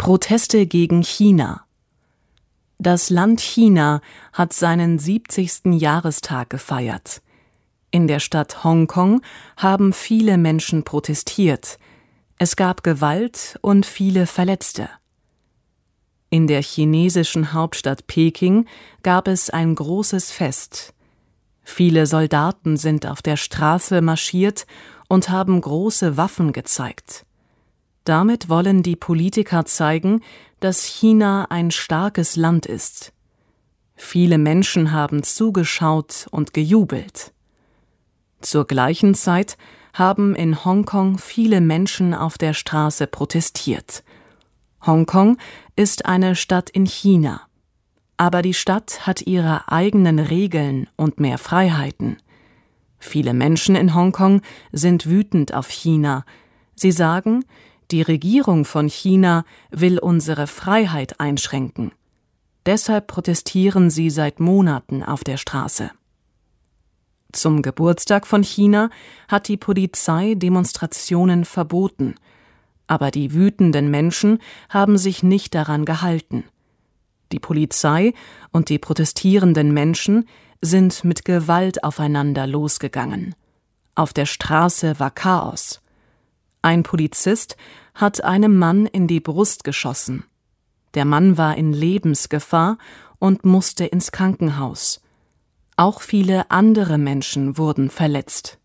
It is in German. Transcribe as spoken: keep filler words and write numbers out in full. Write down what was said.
Proteste gegen China. Das Land China hat seinen siebzigsten Jahrestag gefeiert. In der Stadt Hongkong haben viele Menschen protestiert. Es gab Gewalt und viele Verletzte. In der chinesischen Hauptstadt Peking gab es ein großes Fest. Viele Soldaten sind auf der Straße marschiert und haben große Waffen gezeigt. Damit wollen die Politiker zeigen, dass China ein starkes Land ist. Viele Menschen haben zugeschaut und gejubelt. Zur gleichen Zeit haben in Hongkong viele Menschen auf der Straße protestiert. Hongkong ist eine Stadt in China. Aber die Stadt hat ihre eigenen Regeln und mehr Freiheiten. Viele Menschen in Hongkong sind wütend auf China. Sie sagen, die Regierung von China will unsere Freiheit einschränken. Deshalb protestieren sie seit Monaten auf der Straße. Zum Geburtstag von China hat die Polizei Demonstrationen verboten. Aber die wütenden Menschen haben sich nicht daran gehalten. Die Polizei und die protestierenden Menschen sind mit Gewalt aufeinander losgegangen. Auf der Straße war Chaos. Ein Polizist hat einem Mann in die Brust geschossen. Der Mann war in Lebensgefahr und musste ins Krankenhaus. Auch viele andere Menschen wurden verletzt.